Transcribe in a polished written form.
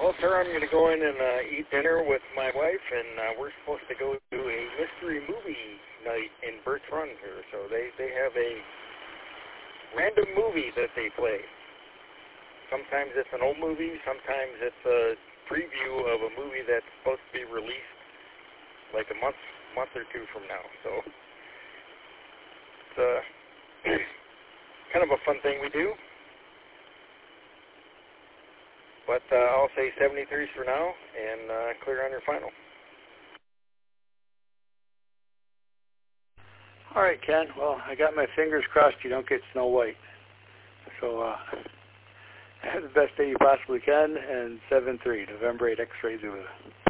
Well, sir, I'm going to go in and eat dinner with my wife, and we're supposed to go to a mystery movie night in Burt's Run here. So they have a random movie that they play. Sometimes it's an old movie, sometimes it's a preview of a movie that's supposed to be released like a month or two from now. So it's kind of a fun thing we do. But I'll say 73s for now, and clear on your final. All right, Ken. Well, I got my fingers crossed you don't get Snow White. So have the best day you possibly can, and 7-3, November 8, X-Ray Zulu.